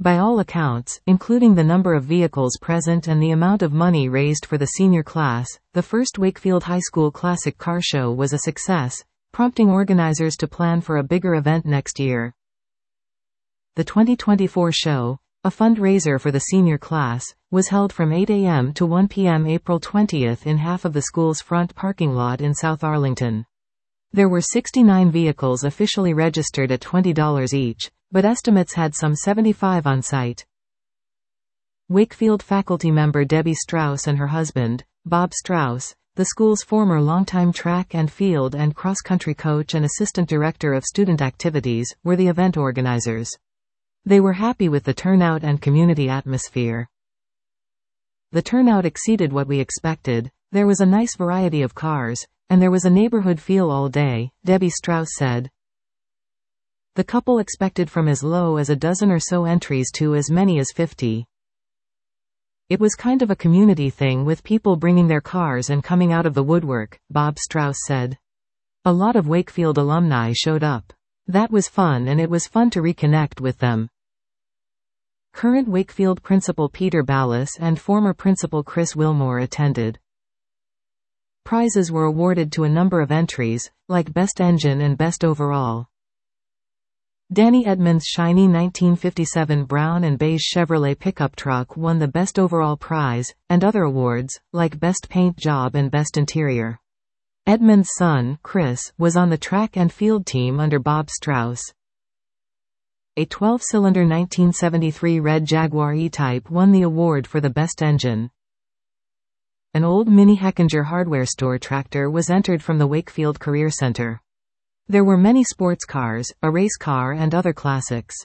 By all accounts, including the number of vehicles present and the amount of money raised for the senior class, the first Wakefield High School Classic Car Show was a success, prompting organizers to plan for a bigger event next year. The 2024 show, a fundraiser for the senior class, was held from 8 a.m. to 1 p.m. April 20 in half of the school's front parking lot in South Arlington. There were 69 vehicles officially registered at $20 each, but estimates had some 75 on site. Wakefield faculty member Debbie Strauss and her husband, Bob Strauss, the school's former longtime track and field and cross-country coach and assistant director of student activities, were the event organizers. They were happy with the turnout and community atmosphere. The turnout exceeded what we expected. There was a nice variety of cars, and there was a neighborhood feel all day, Debbie Strauss said. The couple expected from as low as a dozen or so entries to as many as 50. It was kind of a community thing with people bringing their cars and coming out of the woodwork, Bob Strauss said. A lot of Wakefield alumni showed up. That was fun, and it was fun to reconnect with them. Current Wakefield principal Peter Ballas and former principal Chris Wilmore attended. Prizes were awarded to a number of entries, like Best Engine and Best Overall. Danny Edmonds' shiny 1957 brown and beige Chevrolet pickup truck won the Best Overall prize, and other awards, like Best Paint Job and Best Interior. Edmonds' son, Chris, was on the track and field team under Bob Strauss. A 12-cylinder 1973 red Jaguar E-Type won the award for the Best Engine. An old Mini Hechinger hardware store tractor was entered from the Wakefield Career Center. There were many sports cars, a race car and other classics.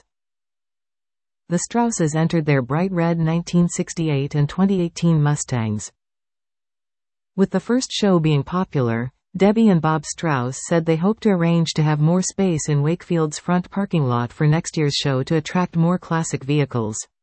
The Strausses entered their bright red 1968 and 2018 Mustangs. With the first show being popular, Debbie and Bob Strauss said they hope to arrange to have more space in Wakefield's front parking lot for next year's show to attract more classic vehicles.